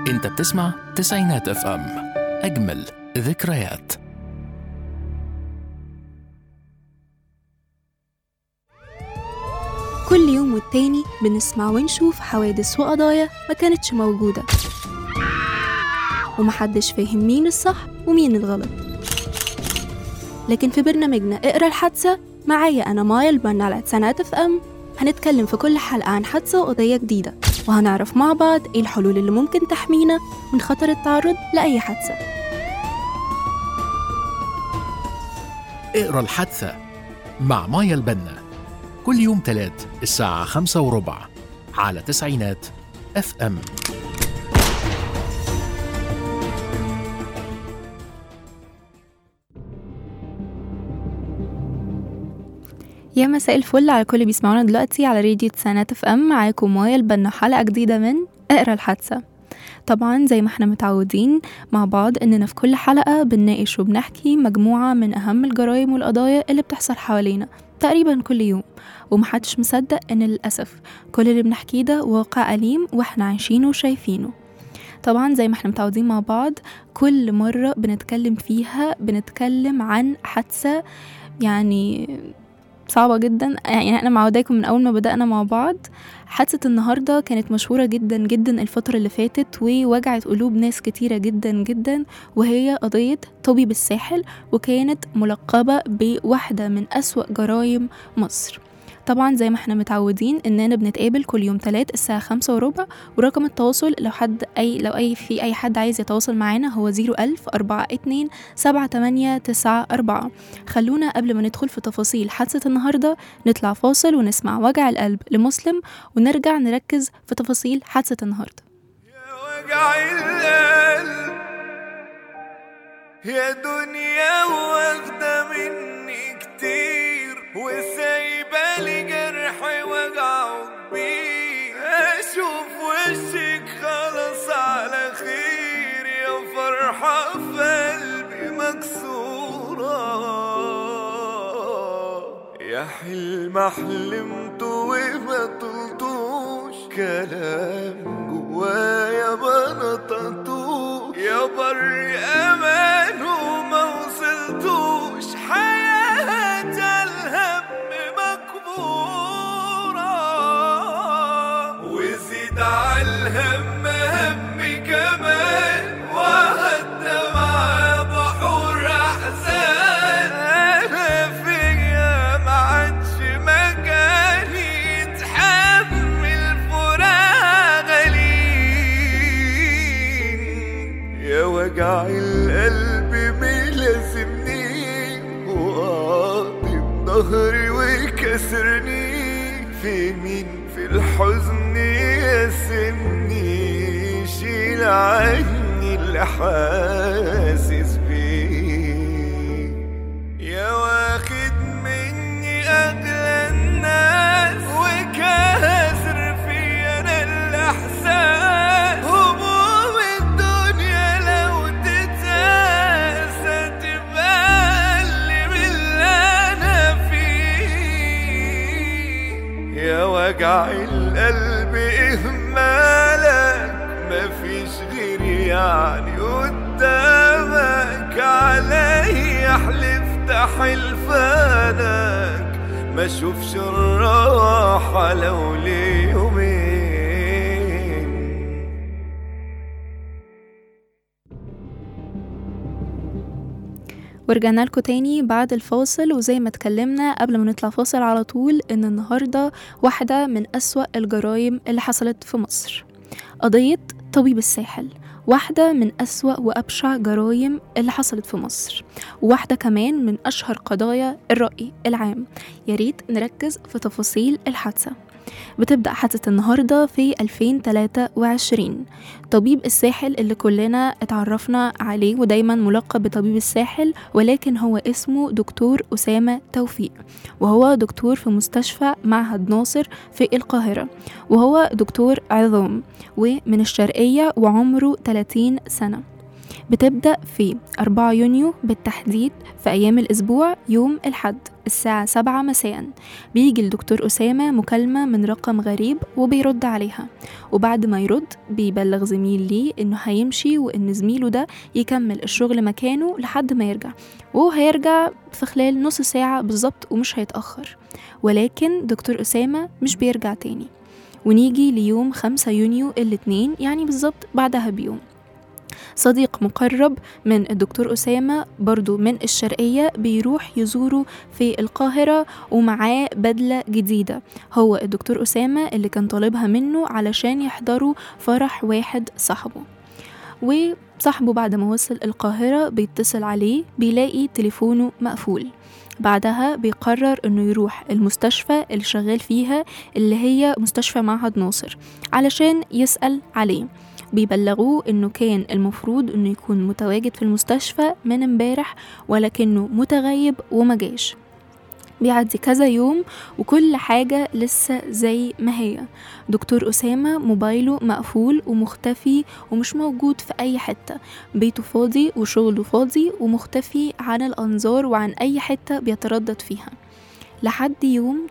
انت بتسمع تسعينات اف ام، اجمل ذكريات. كل يوم والتاني بنسمع ونشوف حوادث وقضايا ما كانتش موجودة، ومحدش فاهم مين الصح ومين الغلط. لكن في برنامجنا اقرأ الحادثة معايا أنا مايا البنا على تسعينات اف ام، هنتكلم في كل حلقة عن حادثة وقضية جديدة، وهنعرف مع بعض ايه الحلول اللي ممكن تحمينا من خطر التعرض لأي حادثة. اقرأ الحادثة مع مايا البنا كل يوم تلات الساعة 5:15 على تسعينات اف ام. يا مساء الفل على كل بيسمعونا دلوقتي على راديو تسعينات اف ام. معاكم مايا البنا، حلقة جديدة من اقرأ الحادثة. طبعا زي ما احنا متعودين مع بعض اننا في كل حلقة بنناقش وبنحكي مجموعة من اهم الجرائم والقضايا اللي بتحصل حوالينا تقريبا كل يوم، ومحدش مصدق ان للأسف كل اللي بنحكيه ده واقع أليم واحنا عايشينه وشايفينه. طبعا زي ما احنا متعودين مع بعض كل مرة بنتكلم فيها بنتكلم عن حادثة يعني صعبة جدا. يعني احنا معوداكم من اول ما بدأنا مع بعض. حادثة النهاردة كانت مشهورة جدا جدا الفترة اللي فاتت ووجعت قلوب ناس كتيرة جدا جدا، وهي قضية طبيب الساحل، وكانت ملقبة بواحدة من أسوأ جرائم مصر. طبعا زي ما احنا متعودين اننا بنتقابل كل يوم تلات الساعة 5:15، ورقم التواصل لو في اي حد عايز يتواصل معانا هو 010427894. خلونا قبل ما ندخل في تفاصيل حادثة النهاردة نطلع فاصل ونسمع وجع القلب لمسلم، ونرجع نركز في تفاصيل حادثة النهاردة. يا وجع القلب يا دنيا واخدة مني كتير، وسايبة لي جرح وجعه كبير. اشوف وشك خلاص على خير، يا فرحة في قلبي مكسورة، يا حلم حلمت وما طلتوش، كلام جوايا ما نطقتوش، يا بر امان وما وصلتوش، حياة الهم مكبورة، وزيد على الهم همي كمان، وهدى مع بحور احزان. انا فيا ما عادش مكاني يتحمل فراق غليل، يا وجع القلب ملازمني وقاطب ظهري وكسرني، في مين في الحزن يسمني، شيل عني اللي حاسس بيه، يا واخد مني أغلى الناس وكاسر في أنا الإحساس، هموم الدنيا لو تتنسى تبقى أقل من اللي أنا فيه، يا وجع القلب إهمالك مفيش غيري يعني قدامك، علي حلفت حلفانك ما اشوفش الراحة لو ليومين. ورجعنا لكم تاني بعد الفاصل، وزي ما اتكلمنا قبل ما نطلع فاصل على طول ان النهاردة واحدة من أسوأ الجرائم اللي حصلت في مصر، قضية طبيب الساحل. واحدة من أسوأ وأبشع جرائم اللي حصلت في مصر، وواحدة كمان من أشهر قضايا الرأي العام. ياريت نركز في تفاصيل الحادثة. بتبدأ حادثة النهاردة في 2023. طبيب الساحل اللي كلنا اتعرفنا عليه ودايما ملقب بطبيب الساحل، ولكن هو اسمه دكتور أسامة توفيق، وهو دكتور في مستشفى معهد ناصر في القاهرة، وهو دكتور عظام ومن الشرقية وعمره 30 سنة. بتبدأ في 4 يونيو بالتحديد في أيام الأسبوع يوم الحد الساعة 7 مساء. بيجي الدكتور أسامة مكالمة من رقم غريب وبيرد عليها، وبعد ما يرد بيبلغ زميل ليه إنه هيمشي وإن زميله ده يكمل الشغل مكانه لحد ما يرجع، وهو هيرجع في خلال نص ساعة بالظبط ومش هيتأخر. ولكن دكتور أسامة مش بيرجع تاني. ونيجي ليوم 5 يونيو الاثنين، يعني بالظبط بعدها بيوم، صديق مقرب من الدكتور أسامة برضو من الشرقية بيروح يزوره في القاهرة ومعاه بدلة جديدة، هو الدكتور أسامة اللي كان طالبها منه علشان يحضروا فرح واحد صاحبه. وصاحبه بعد ما وصل القاهرة بيتصل عليه بيلاقي تليفونه مقفول. بعدها بيقرر انه يروح المستشفى اللي شغال فيها اللي هي مستشفى معهد ناصر علشان يسأل عليه. بيبلغوه انه كان المفروض انه يكون متواجد في المستشفى من امبارح ولكنه متغيب ومجاش. بيعدي كذا يوم وكل حاجة لسه زي ما هي. دكتور أسامة موبايله مقفول ومختفي ومش موجود في أي حتة، بيته فاضي وشغله فاضي ومختفي عن الأنظار وعن أي حتة بيتردد فيها لحد يوم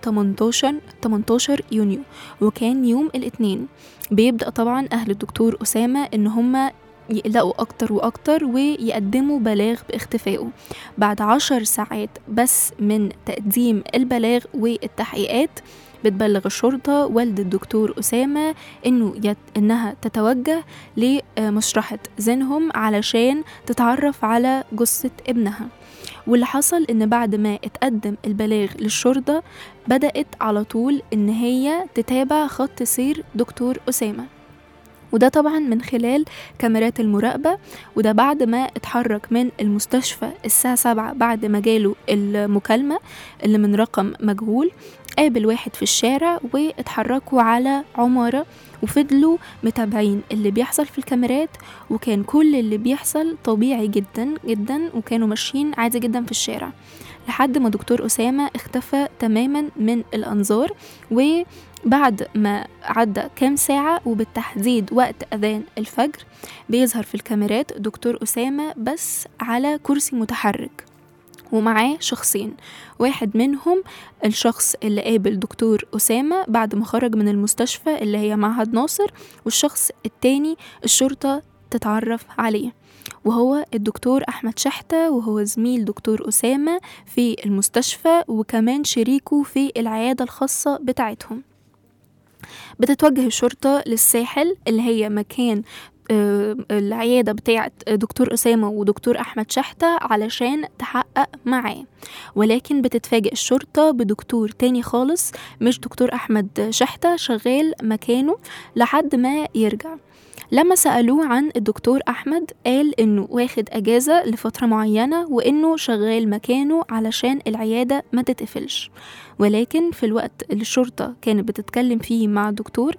18 يونيو، وكان يوم الاثنين. بيبدأ طبعا أهل الدكتور أسامة إن هم يقلقوا أكتر وأكتر ويقدموا بلاغ باختفائه. بعد 10 ساعات بس من تقديم البلاغ والتحقيقات بتبلغ الشرطة والد الدكتور أسامة إنها تتوجه لمشرحة زينهم علشان تتعرف على جثة ابنها. واللي حصل إن بعد ما اتقدم البلاغ للشرطة بدأت على طول إن هي تتابع خط سير دكتور أسامة، وده طبعا من خلال كاميرات المراقبة. وده بعد ما اتحرك من المستشفى الساعة 7 بعد ما جاله المكالمة اللي من رقم مجهول، قابل واحد في الشارع واتحركوا على عمارة وفضلوا متابعين اللي بيحصل في الكاميرات، وكان كل اللي بيحصل طبيعي جدا جدا وكانوا ماشيين عادي جدا في الشارع لحد ما دكتور أسامة اختفى تماما من الأنظار. وبعد ما عدى كام ساعة وبالتحديد وقت أذان الفجر بيظهر في الكاميرات دكتور أسامة بس على كرسي متحرك ومعاه شخصين، واحد منهم الشخص اللي قابل دكتور أسامة بعد ما خرج من المستشفى اللي هي معهد ناصر، والشخص التاني الشرطة تتعرف عليه وهو الدكتور أحمد شحتة، وهو زميل دكتور أسامة في المستشفى وكمان شريكه في العيادة الخاصة بتاعتهم. بتتوجه الشرطة للساحل اللي هي مكان العيادة بتاعت دكتور أسامة ودكتور أحمد شحتة علشان تحقق معاه، ولكن بتتفاجئ الشرطة بدكتور تاني خالص مش دكتور أحمد شحتة شغال مكانه لحد ما يرجع. لما سألوه عن الدكتور أحمد قال إنه واخد أجازة لفترة معينة وإنه شغال مكانه علشان العيادة ما تتقفلش. ولكن في الوقت اللي الشرطة كانت بتتكلم فيه مع الدكتور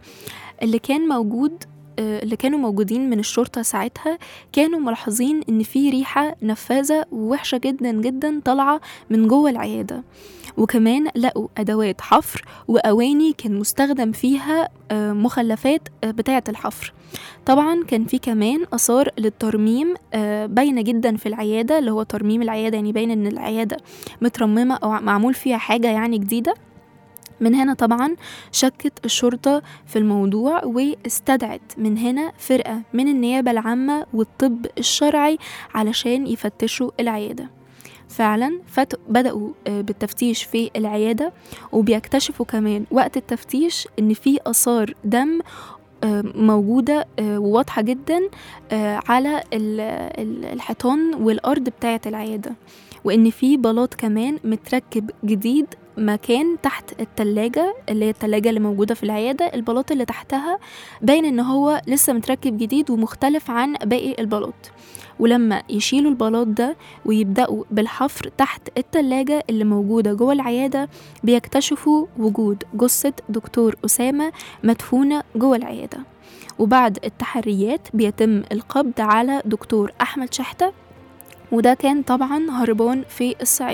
اللي كانوا موجودين من الشرطة ساعتها كانوا ملاحظين إن في ريحة نفاذة ووحشة جدا جدا طالعة من جوه العيادة، وكمان لقوا أدوات حفر وأواني كان مستخدم فيها مخلفات بتاعة الحفر. طبعا كان في كمان آثار للترميم باينة جدا في العيادة، اللي هو ترميم العيادة يعني باين إن العيادة مترممة أو معمول فيها حاجة يعني جديدة. من هنا طبعا شكت الشرطة في الموضوع واستدعت من هنا فرقة من النيابة العامة والطب الشرعي علشان يفتشوا العيادة. فعلا بدأوا بالتفتيش في العيادة، وبيكتشفوا كمان وقت التفتيش ان في آثار دم موجودة وواضحة جدا على الحيطان والأرض بتاعة العيادة، وإن في بلاط كمان متركب جديد مكان تحت التلاجة اللي هي التلاجة اللي موجودة في العيادة. البلاط اللي تحتها باين إن هو لسه متركب جديد ومختلف عن باقي البلاط. ولما يشيلوا البلاط ده ويبدأوا بالحفر تحت التلاجة اللي موجودة جوه العيادة بيكتشفوا وجود جثة دكتور أسامة مدفونة جوه العيادة. وبعد التحريات بيتم القبض على دكتور أحمد شحتة، وده كان طبعا هربان في الصعيد.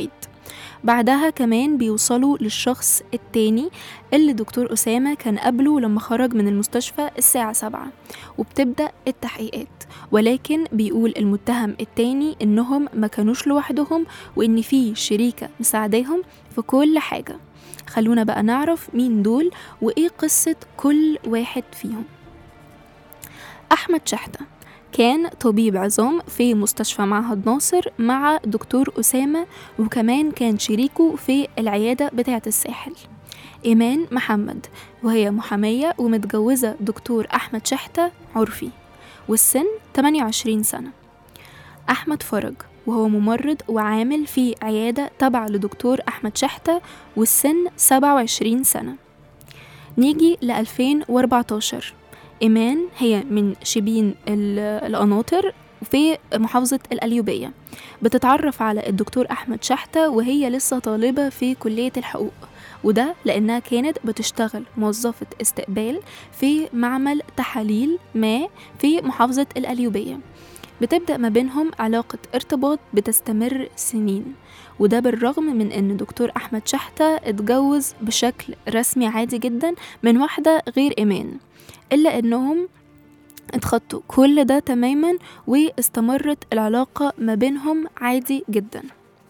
بعدها كمان بيوصلوا للشخص التاني اللي دكتور أسامة كان قبله لما خرج من المستشفى الساعة 7، وبتبدأ التحقيقات. ولكن بيقول المتهم التاني إنهم ما كانوش لوحدهم، وإن في شريكة مساعداهم في كل حاجة. خلونا بقى نعرف مين دول وإيه قصة كل واحد فيهم. أحمد شحتة كان طبيب عظام في مستشفى معهد ناصر مع دكتور أسامة، وكمان كان شريكه في العيادة بتاعة الساحل. إيمان محمد وهي محامية ومتجوزة دكتور أحمد شحتة عرفي، والسن 28 سنة. أحمد فرج وهو ممرض وعامل في عيادة تبع لدكتور أحمد شحتة، والسن 27 سنة. نيجي ل 2014. إيمان هي من شبين القناطر في محافظة القليوبية، بتتعرف على الدكتور أحمد شحتة وهي لسه طالبة في كلية الحقوق، وده لأنها كانت بتشتغل موظفة استقبال في معمل تحاليل ما في محافظة القليوبية. بتبدأ ما بينهم علاقة ارتباط بتستمر سنين، وده بالرغم من أن دكتور أحمد شحتة اتجوز بشكل رسمي عادي جدا من واحدة غير إيمان، إلا أنهم اتخطوا كل ده تماما واستمرت العلاقة ما بينهم عادي جدا.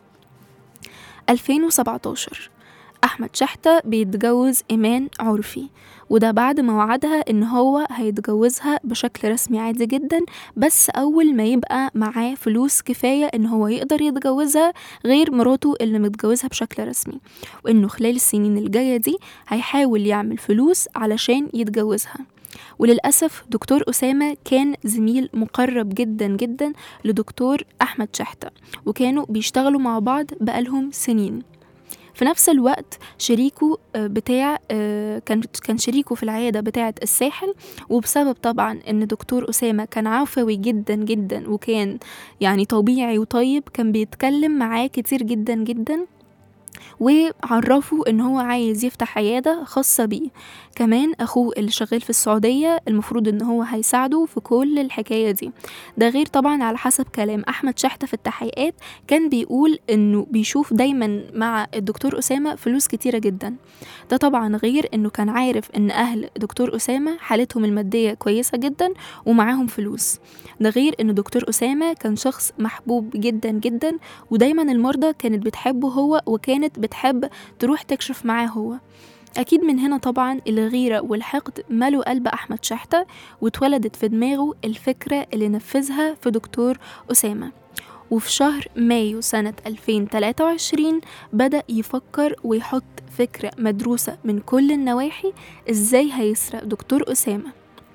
2017 أحمد شحتة بيتجوز إيمان عرفي، وده بعد ما وعدها إن هو هيتجوزها بشكل رسمي عادي جدا، بس أول ما يبقى معاه فلوس كفاية إن هو يقدر يتجوزها غير مراته اللي متجوزها بشكل رسمي، وإنه خلال السنين الجاية دي هيحاول يعمل فلوس علشان يتجوزها. وللأسف دكتور أسامة كان زميل مقرب جدا جدا لدكتور أحمد شحتة، وكانوا بيشتغلوا مع بعض بقالهم سنين. في نفس الوقت شريكه بتاع كان شريكه في العيادة بتاعة الساحل، وبسبب طبعا ان دكتور أسامة كان عفوي جدا جدا وكان يعني طبيعي وطيب، كان بيتكلم معاه كتير جدا جدا وعرفوا ان هو عايز يفتح عيادة خاصة بيه. كمان اخوه اللي شغال في السعودية المفروض ان هو هيساعده في كل الحكاية دي. ده غير طبعا على حسب كلام احمد شحتة في التحقيقات كان بيقول انه بيشوف دايما مع الدكتور أسامة فلوس كتيرة جدا. ده طبعا غير انه كان عارف ان اهل دكتور أسامة حالتهم المادية كويسة جدا ومعاهم فلوس. ده غير ان دكتور أسامة كان شخص محبوب جدا جدا، ودايما المرضى كانت بتحبه هو، وكانت بتحب تروح تكشف معاه هو. أكيد من هنا طبعا الغيرة والحقد ملوا قلب أحمد شحتة، واتولدت في دماغه الفكرة اللي نفذها في دكتور أسامة. وفي شهر مايو سنة 2023 بدأ يفكر ويحط فكرة مدروسة من كل النواحي إزاي هيسرق دكتور أسامة.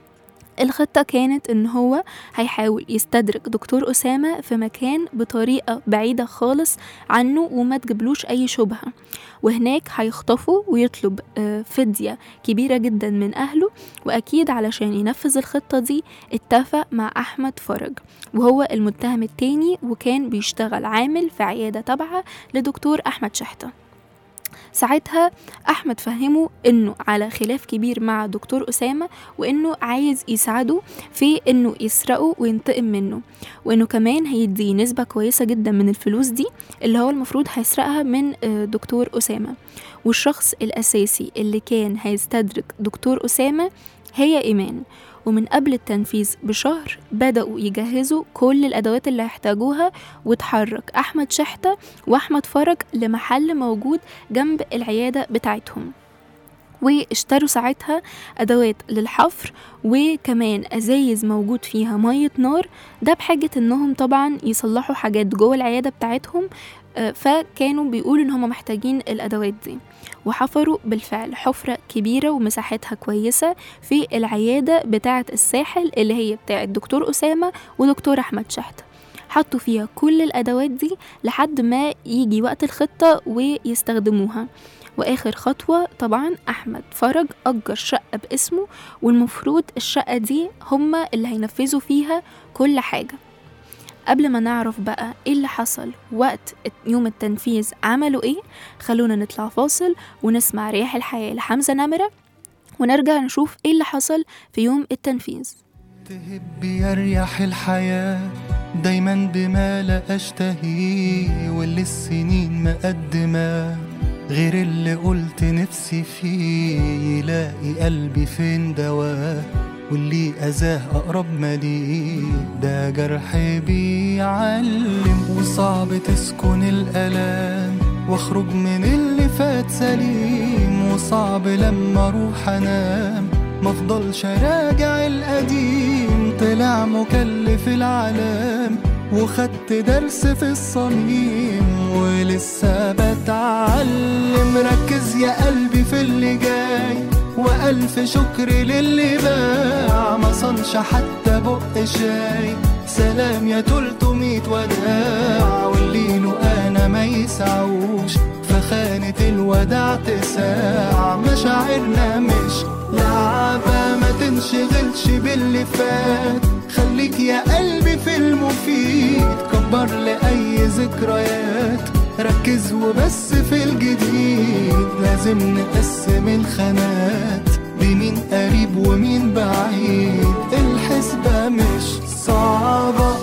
الخطة كانت إن هو هيحاول يستدرك دكتور أسامة في مكان بطريقة بعيدة خالص عنه وما تجيبلوش أي شبهة، وهناك هيخطفه ويطلب فدية كبيرة جدا من أهله. وأكيد علشان ينفذ الخطة دي اتفق مع أحمد فرج وهو المتهم التاني، وكان بيشتغل عامل في عيادة تابعة لدكتور أحمد شحتة. ساعتها أحمد فهمه إنه على خلاف كبير مع دكتور أسامة، وإنه عايز يساعده في إنه يسرقه وينتقم منه، وإنه كمان هيديه نسبة كويسة جدا من الفلوس دي اللي هو المفروض هيسرقها من دكتور أسامة. والشخص الأساسي اللي كان هيستدرك دكتور أسامة هي إيمان. ومن قبل التنفيذ بشهر بدأوا يجهزوا كل الأدوات اللي هيحتاجوها، وتحرك أحمد شحتة وأحمد فرج لمحل موجود جنب العيادة بتاعتهم، واشتروا ساعتها أدوات للحفر وكمان أزايز موجود فيها مية نار، ده بحاجة إنهم طبعا يصلحوا حاجات جوه العيادة بتاعتهم، فكانوا بيقولوا إن هم محتاجين الأدوات دي. وحفروا بالفعل حفرة كبيرة ومساحتها كويسة في العيادة بتاعة الساحل اللي هي بتاعة دكتور أسامة ودكتور أحمد شحتة. حطوا فيها كل الأدوات دي لحد ما يجي وقت الخطة ويستخدموها. وآخر خطوة طبعا أحمد فرج أجر شقة باسمه، والمفروض الشقة دي هما اللي هينفذوا فيها كل حاجة. قبل ما نعرف بقى ايه اللي حصل وقت يوم التنفيذ عملوا ايه، خلونا نطلع فاصل ونسمع رياح الحياة لحمزة نمرة، ونرجع نشوف ايه اللي حصل في يوم التنفيذ. تهب يا رياح الحياة دايما بما لا أشتهيه، واللي السنين مقدمة غير اللي قلت نفسي فيه. يلاقي قلبي فين دواه، واللي أذاه أقرب مليه. ده جرح بيعلم، وصعب تسكن الألام واخرج من اللي فات سليم. وصعب لما اروح انام مفضلش راجع القديم. طلع مكلف العالم وخدت درس في الصميم، ولسه بتعلم. ركز يا قلبي في اللي جاي، وألف شكر للي باع ما صنش حتى بق شاي. سلام يا 300 وداع، واللي له أنا ما يسعوش فخانة الوداع تساع. مشاعرنا مش لعبة، ما تنشغلش باللي فات. خليك يا قلبي في المفيد، كبر لأي ذكريات. ركز وبس في الجديد، لازم نقسم الخانات بمين قريب ومين بعيد. الحسبة مش صعبة،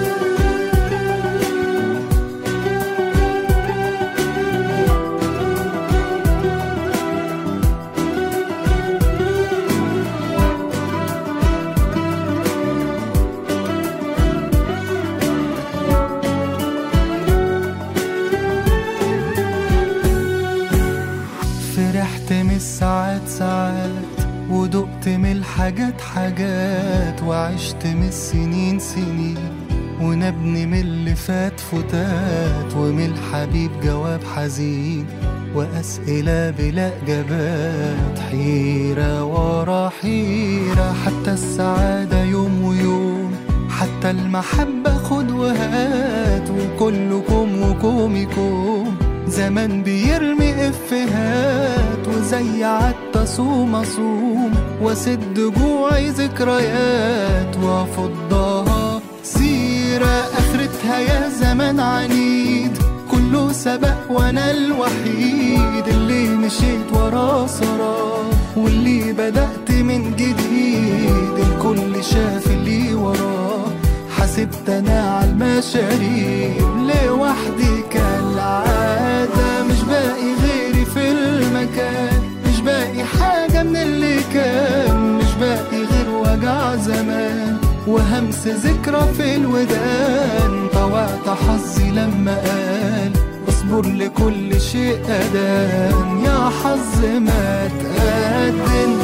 فرحت من الساعات ساعات، ودقت من الحاجات حاجات، وعشت من السنين سنين، ونبني من اللي فات فتات. ومن الحبيب جواب حزين، وأسئلة بلا إجابات. حيرة ورا حيرة، حتى السعادة يوم ويوم، حتى المحبة خد وهات. وكلكم وكومكم زمان بيرمي إفهات، وزي عدت صوم أصوم وسد جوعي ذكريات. وأفضها سيرة آخرتها يا زمان عنيد، كله سبق وأنا الوحيد اللي مشيت ورا سراه، واللي بدأت من جديد. الكل شاف اللي وراه، حسبت أنا على المشاريب لوحدي كالعادة. مش باقي غيري في المكان، مش باقي حاجة من اللي كان. مش باقي غير وجع زمان وهمس ذكرى في الودان. طوعت حظي لما قال اصبر لكل شيء أدان. يا حظ ما تقدم،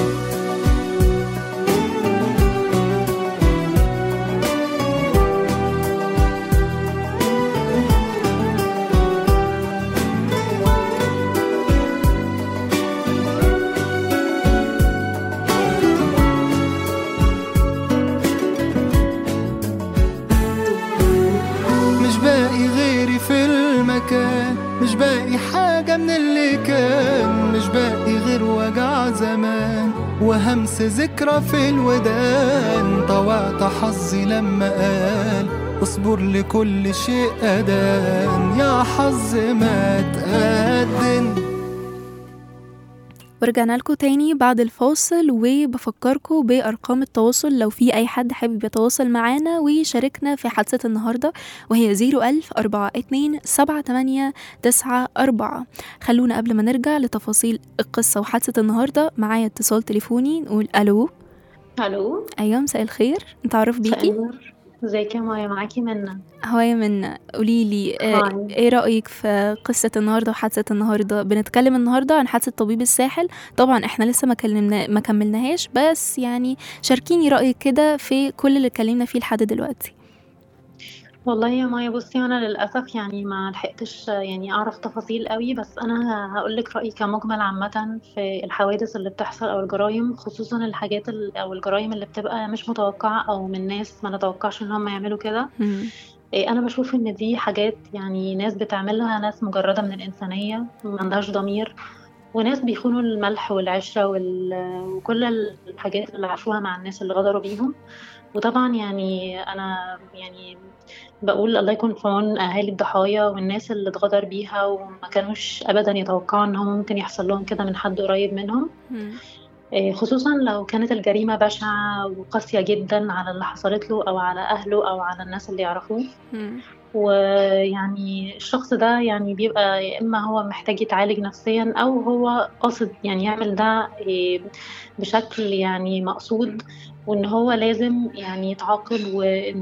مش باقي حاجة من اللي كان. مش باقي غير وجع زمان وهمس ذكرى في الودان. طوعت حظي لما قال اصبر لكل شيء أدان. يا حظ ما تقدم. ورجعنا لكم تاني بعد الفاصل، وبفكركم بأرقام التواصل لو في أي حد حابب يتواصل معانا ويشاركنا في حادثة النهاردة، وهي 010427894. خلونا قبل ما نرجع لتفاصيل القصة وحادثة النهاردة معايا اتصال تليفوني. نقول ألو. الو، أيوة، مساء الخير، نتعرف بيكي؟ ازيك يا مايا؟ معاكي منى. هوايا منى، قوليلي ايه رأيك في قصة النهاردة وحادثة النهاردة؟ بنتكلم النهاردة عن حادثة طبيب الساحل. طبعا احنا لسه ما كملناهاش، بس يعني شاركيني رأيك كده في كل اللي اتكلمنا فيه لحد دلوقتي. والله يا مايا بصي، انا للاسف يعني ما لحقتش يعني اعرف تفاصيل قوي، بس انا هقول لك رايي كمجمل عامه في الحوادث اللي بتحصل او الجرائم، خصوصا الحاجات او الجرائم اللي بتبقى مش متوقعه او من ناس ما نتوقعش ان هم يعملوا كده. انا بشوف ان دي حاجات يعني ناس بتعملها، ناس مجرده من الانسانيه ما عندهاش ضمير، وناس بيخونوا الملح والعشره وكل الحاجات اللي عاشوها مع الناس اللي غدروا بيهم. وطبعا يعني انا يعني بقول الله يكون في عون اهالي الضحايا والناس اللي اتغدر بيها، وما كانوش ابدا يتوقعوا ان هم ممكن يحصل لهم كده من حد قريب منهم. خصوصا لو كانت الجريمة بشعة وقاسية جدا على اللي حصلت له أو على أهله أو على الناس اللي يعرفوه. مم. ويعني الشخص ده يعني بيبقى يا إما هو محتاج يتعالج نفسيا أو هو قاصد يعني يعمل ده بشكل يعني مقصود، وإن هو لازم يعني يتعاقب، وإن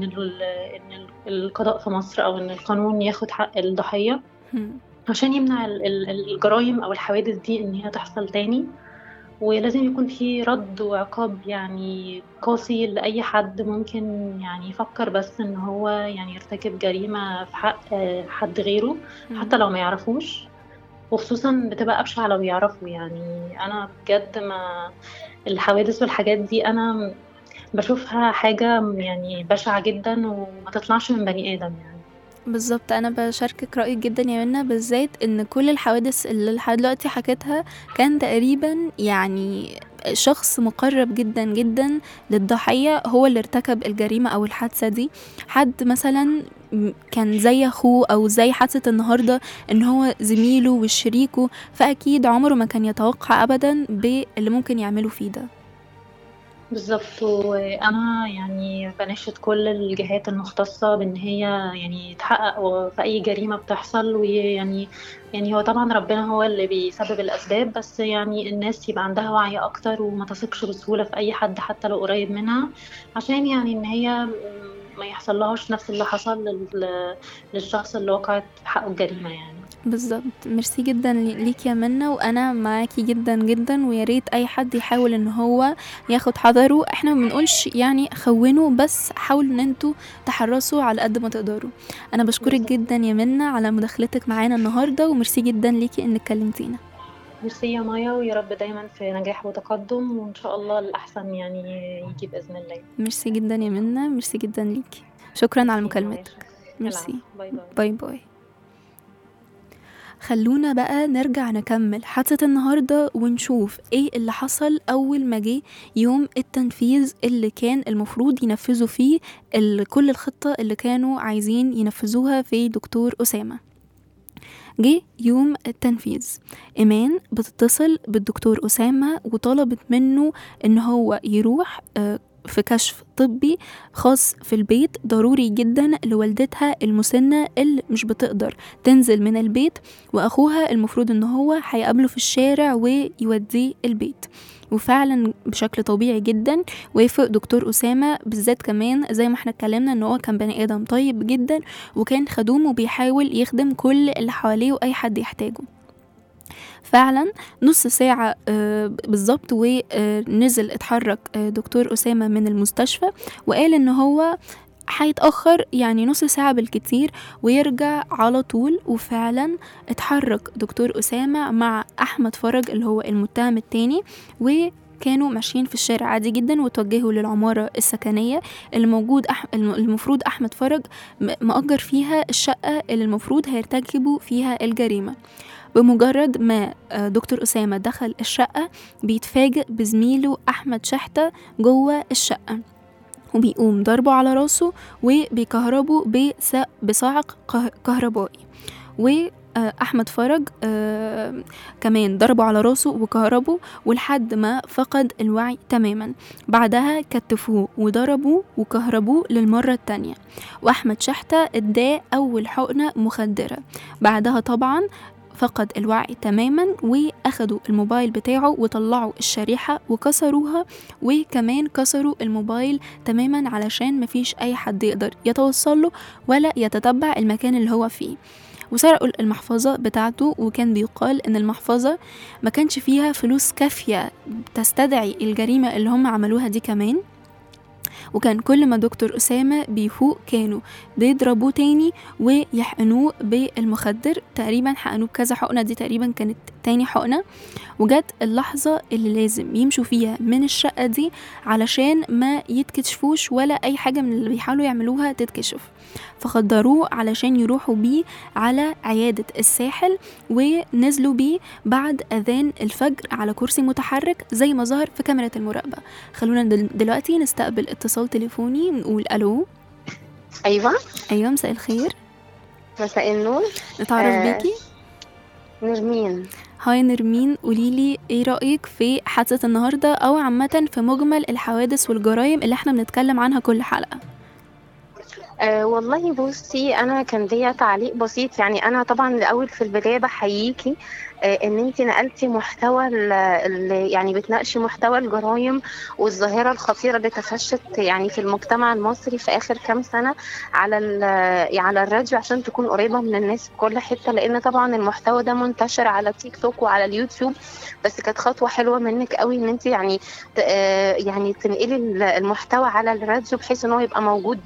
القضاء في مصر أو إن القانون ياخد حق الضحية مم. عشان يمنع الجرائم أو الحوادث دي إن هي تحصل تاني. ولازم يكون في رد وعقاب يعني قاسي لأي حد ممكن يعني يفكر بس إن هو يعني يرتكب جريمة في حق حد غيره حتى مم. لو ما يعرفوش. وخصوصا بتبقى أبشع لو يعرفوا. يعني أنا بجد ما الحوادث والحاجات دي أنا بشوفها حاجة يعني بشعة جدا وما تطلعش من بني آدم يعني. بالظبط، انا بشاركك رأيك جدا يا منى، بالذات ان كل الحوادث اللي لحد دلوقتي حكيتها كان تقريبا يعني شخص مقرب جدا جدا للضحية هو اللي ارتكب الجريمة او الحادثة دي. حد مثلا كان زي اخوه او زي حادثة النهاردة ان هو زميله وشريكه، فاكيد عمره ما كان يتوقع ابدا باللي ممكن يعملوا فيه ده. بالظبط. وانا يعني بناشد كل الجهات المختصه بان هي يعني تحقق في اي جريمه بتحصل. ويعني هو طبعا ربنا هو اللي بيسبب الاسباب، بس يعني الناس يبقى عندها وعي اكتر وما تثقش بسهوله في اي حد حتى لو قريب منها، عشان يعني ان هي ما يحصل لهاش نفس اللي حصل للشخص اللي وقعت في حقه الجريمه يعني. بالظبط، ميرسي جدا ليك يا منى، وانا معاكي جدا جدا، ويا ريت اي حد يحاول ان هو ياخد حذره. احنا ما بنقولش يعني خونوا، بس حاولوا ان انتوا تحرصوا على قد ما تقدروا. انا بشكرك بالظبط. جدا يا منى على مداخلتك معانا النهارده، وميرسي جدا ليكي انك كلمتينا. ميرسي يا مايا، ويا رب دايما في نجاح وتقدم، وان شاء الله الاحسن يعني يجي باذن الله. ميرسي جدا يا منى، ميرسي جدا ليكي، شكرا على ميرسي يا مايا، مكالمتك. شكرا. ميرسي، العفو. باي باي. باي باي. خلونا بقى نرجع نكمل حادثة النهاردة ونشوف ايه اللي حصل اول ما جه يوم التنفيذ اللي كان المفروض ينفذوا فيه كل الخطة اللي كانوا عايزين ينفذوها في دكتور أسامة. جه يوم التنفيذ، إيمان بتتصل بالدكتور أسامة وطلبت منه إن هو يروح في كشف طبي خاص في البيت ضروري جدا لوالدتها المسنة اللي مش بتقدر تنزل من البيت، وأخوها المفروض إن هو هيقابله في الشارع ويوديه البيت. وفعلا بشكل طبيعي جدا وافق دكتور أسامة، بالذات كمان زي ما احنا اتكلمنا ان هو كان بني آدم طيب جدا وكان خدوم وبيحاول يخدم كل اللي حواليه وأي حد يحتاجه. فعلا نص ساعة بالظبط ونزل اتحرك دكتور أسامة من المستشفى، وقال ان هو هيتأخر يعني نص ساعة بالكتير ويرجع على طول. وفعلا اتحرك دكتور أسامة مع أحمد فرج اللي هو المتهم التاني، كانوا ماشيين في الشارع عادي جدا وتوجهوا للعمارة السكنية اللي موجود المفروض أحمد فرج مأجر فيها الشقة اللي المفروض هيرتكبوا فيها الجريمة. بمجرد ما دكتور أسامة دخل الشقة بيتفاجئ بزميله أحمد شحتة جوه الشقة، وبيقوم ضربه على راسه وبيكهربه بصاعق كهربائي. وأحمد فرج كمان ضربه على راسه وكهربه ولحد ما فقد الوعي تماما. بعدها كتفوه وضربوه وكهربوه للمرة التانية، وأحمد شحتة اداه أول حقنة مخدرة. بعدها طبعا فقد الوعي تماما، واخدوا الموبايل بتاعه وطلعوا الشريحة وكسروها، وكمان كسروا الموبايل تماما علشان مفيش اي حد يقدر يتوصله ولا يتتبع المكان اللي هو فيه. وسرقوا المحفظة بتاعته، وكان بيقال ان المحفظة ما كانش فيها فلوس كافية تستدعي الجريمة اللي هم عملوها دي كمان. وكان كل ما دكتور أسامة بيفوق كانوا بيضربوه تاني ويحقنوه بالمخدر، تقريبا حقنوه بكذا حقنة، دي تقريبا كانت تاني حقنة. وجت اللحظة اللي لازم يمشوا فيها من الشقة دي علشان ما يتكشفوش ولا أي حاجة من اللي بيحاولوا يعملوها تتكشف، فخدروه علشان يروحوا بيه على عيادة الساحل، ونزلوا بيه بعد أذان الفجر على كرسي متحرك زي ما ظهر في كاميرا المراقبة. خلونا دلوقتي نستقبل اتصال تليفوني ونقول ألو. أيوة مساء الخير. مساء النور. نتعرف بيكي؟ نرمين. هاي نرمين، قوليلي ايه رأيك في حادثة النهاردة او عامة في مجمل الحوادث والجرائم اللي احنا بنتكلم عنها كل حلقة؟ والله بصي، انا كان ليا تعليق بسيط. يعني انا طبعا الاول في البدايه بحييكي ان انت نقلتي محتوى يعني بتناقشي محتوى الجرائم والظاهره الخطيره اللي تفشت يعني في المجتمع المصري في اخر كام سنه على الراديو، عشان تكون قريبه من الناس في كل حته. لان طبعا المحتوى ده منتشر على تيك توك وعلى اليوتيوب، بس كانت خطوه حلوه منك قوي ان انت يعني يعني تنقلي المحتوى على الراديو بحيث ان هو يبقى موجود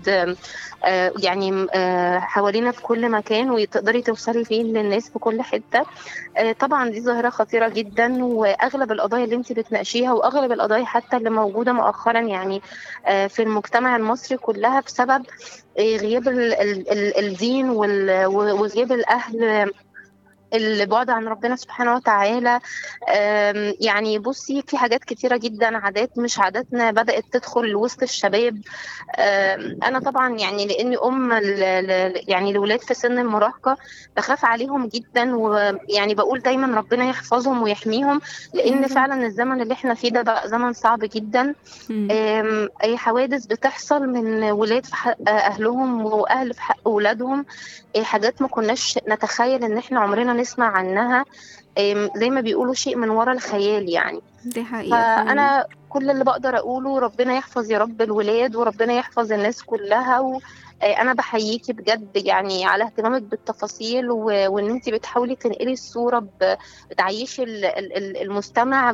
يعني حوالينا في كل مكان، وتقدري توصلي فيه للناس في كل حتة. طبعا دي ظاهرة خطيرة جدا، وأغلب القضايا اللي انت بتناقشيها وأغلب القضايا حتى اللي موجودة مؤخرا يعني في المجتمع المصري كلها بسبب غياب الدين وغياب الأهل، البعد عن ربنا سبحانه وتعالى. يعني بصي، في حاجات كتيرة جدا، عادات مش عاداتنا بدأت تدخل وسط الشباب. أنا طبعا يعني لأني أم يعني لولاد في سن المراهقة بخاف عليهم جدا، ويعني بقول دايما ربنا يحفظهم ويحميهم، لأن فعلا الزمن اللي احنا فيه ده بقى زمن صعب جدا. أي حوادث بتحصل من ولاد في حق أهلهم وأهل في حق أولادهم، حاجات ما كناش نتخيل إن احنا عمرنا نسمع عنها، زي ما بيقولوا شيء من وراء الخيال يعني. دي حقيقة. فأنا كل اللي بقدر أقوله ربنا يحفظ يا رب الولاد، وربنا يحفظ الناس كلها. أنا بحييكي بجد يعني على اهتمامك بالتفاصيل، وإن أنت بتحاولي تنقلي الصورة، بتعيشي المستمع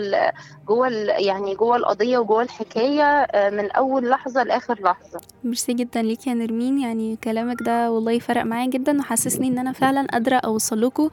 يعني جوه القضية وجوه الحكاية من أول لحظة لآخر لحظة. ميرسي جدا ليكي يا نرمين، يعني كلامك ده والله فرق معايا جدا، وحسسني ان انا فعلا قادرة اوصل لكم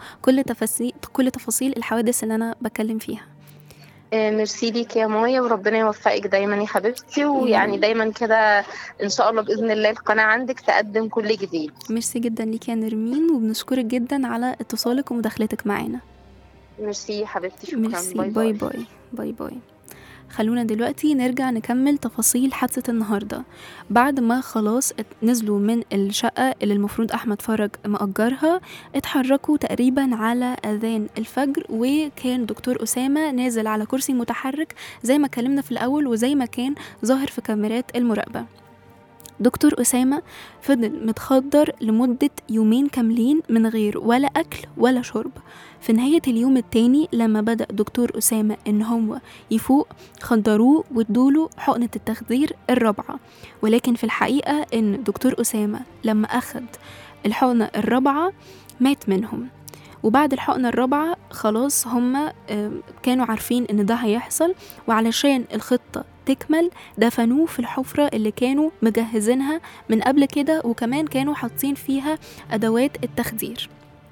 كل تفاصيل الحوادث اللي انا بتكلم فيها. ميرسي ليك يا مايا، وربنا يوفقك دايما يا حبيبتي، ويعني دايما كده ان شاء الله باذن الله القناه عندك تقدم كل جديد. ميرسي جدا ليك يا نرمين، وبنشكرك جدا على اتصالك ومداخلتك معانا. ميرسي يا حبيبتي، شكرا. ميرسي. باي باي باي باي. خلونا دلوقتي نرجع نكمل تفاصيل حادثة النهاردة. بعد ما خلاص نزلوا من الشقة اللي المفروض أحمد فرج مأجرها، اتحركوا تقريبا على أذان الفجر، وكان دكتور أسامة نازل على كرسي متحرك زي ما كلمنا في الأول وزي ما كان ظاهر في كاميرات المراقبة. دكتور أسامة فضل متخدر لمدة 2 يوم كاملين من غير ولا أكل ولا شرب. في نهاية اليوم التاني لما بدأ دكتور أسامة إن هو يفوق، خدروه وادوله حقنة التخدير الرابعة، ولكن في الحقيقة إن دكتور أسامة لما أخد الحقنة الرابعة مات منهم. وبعد الحقنة الرابعة خلاص هما كانوا عارفين إن ده هيحصل، وعلشان الخطة تكمل دفنوه في الحفرة اللي كانوا مجهزينها من قبل كده، وكمان كانوا حاطين فيها أدوات التخدير.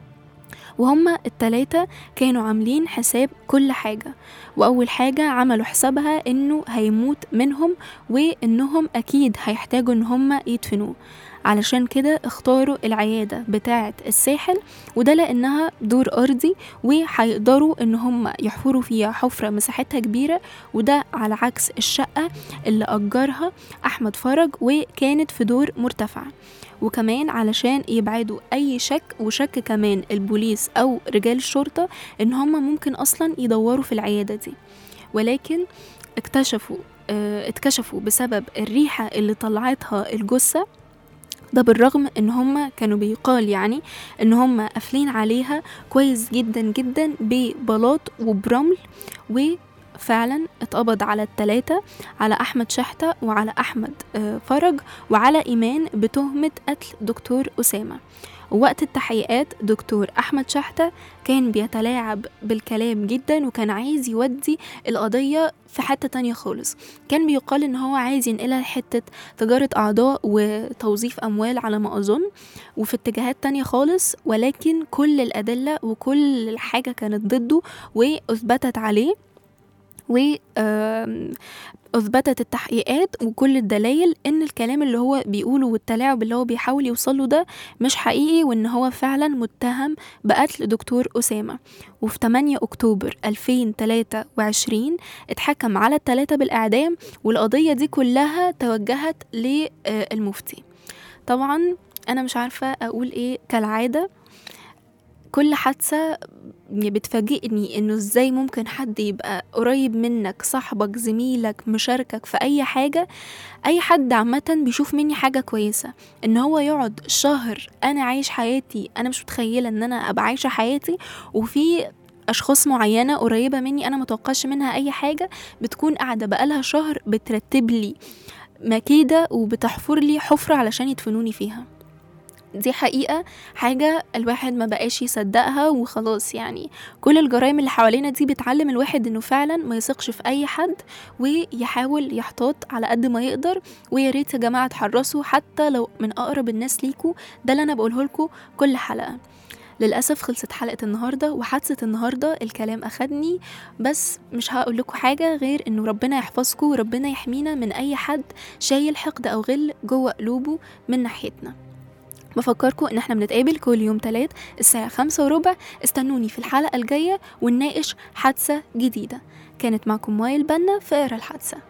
وهما التلاتة كانوا عاملين حساب كل حاجة، وأول حاجة عملوا حسابها إنه هيموت منهم، وإنهم أكيد هيحتاجوا إن هما يدفنوه. علشان كده اختاروا العيادة بتاعة الساحل، وده لأنها دور أرضي وهيقدروا إن هم يحفروا فيها حفرة مساحتها كبيرة، وده على عكس الشقة اللي أجرها أحمد فرج وكانت في دور مرتفع. وكمان علشان يبعدوا أي شك، وشك كمان البوليس أو رجال الشرطة إن هم ممكن أصلا يدوروا في العيادة دي. ولكن اتكشفوا بسبب الريحة اللي طلعتها الجثة، ده بالرغم ان هم كانوا بيقال يعني ان هم قافلين عليها كويس جدا جدا ببلاط وبرمل. وفعلا اتقبض على الثلاثة، على أحمد شحتة وعلى أحمد فرج وعلى إيمان بتهمة قتل دكتور أسامة. ووقت التحقيقات دكتور أحمد شحتة كان بيتلاعب بالكلام جدا، وكان عايز يودي القضية في حتة تانية خالص. كان بيقال ان هو عايز ينقلها حتة تجارة أعضاء وتوظيف أموال على ما أظن، وفي اتجاهات تانية خالص. ولكن كل الأدلة وكل الحاجة كانت ضده وأثبتت عليه، أثبتت التحقيقات وكل الدلائل إن الكلام اللي هو بيقوله والتلاعب اللي هو بيحاول يوصله ده مش حقيقي، وإن هو فعلا متهم بقتل دكتور أسامة. وفي 8 أكتوبر 2023 اتحكم على الثلاثة بالإعدام، والقضية دي كلها توجهت للمفتي. طبعا أنا مش عارفة أقول إيه، كل حادثة بتفاجئني انه ازاي ممكن حد يبقى قريب منك، صاحبك، زميلك، مشاركك في اي حاجة. اي حد عامة بيشوف مني حاجة كويسة، ان هو يقعد شهر انا عايش حياتي، انا مش متخيلة ان انا ابقى عايشة حياتي، وفي اشخاص معينة قريبة مني انا متوقعش منها اي حاجة، بتكون قاعدة بقالها شهر بترتب لي مكيدة وبتحفر لي حفرة علشان يدفنوني فيها. دي حقيقة حاجة الواحد ما بقاش يصدقها، وخلاص يعني كل الجرائم اللي حوالينا دي بتعلم الواحد انه فعلا ما يثقش في اي حد، ويحاول يحتاط على قد ما يقدر. ويا ريت يا جماعة تحرصوا حتى لو من اقرب الناس ليكوا، ده اللي انا بقوله لكم كل حلقة. للأسف خلصت حلقة النهاردة وحادثة النهاردة، الكلام أخدني، بس مش هقول لكم حاجة غير إنه ربنا يحفظكم وربنا يحمينا من أي حد شايل حقد أو غل جوه قلوبه من ناحيتنا. بفكركم إن احنا بنتقابل كل يوم 3 الساعة 5:15. استنوني في الحلقة الجاية ونناقش حادثة جديدة. كانت معكم مايا البنا في اقرا الحادثة.